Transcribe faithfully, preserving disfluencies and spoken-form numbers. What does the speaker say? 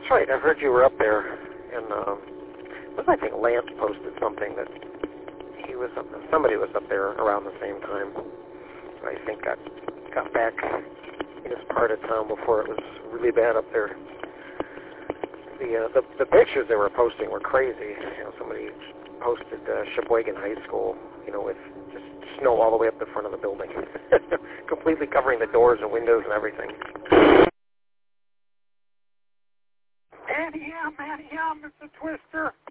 that's right. I heard you were up there, and um, was I think Lance posted something that he was up, somebody was up there around the same time. I think got got back in his part of town before it was really bad up there. The uh, the, the pictures they were posting were crazy. You know, somebody posted uh, Sheboygan High School, you know, with just snow all the way up the front of the building, completely covering the doors and windows and everything. Annie M, Annie M, it's a Twister.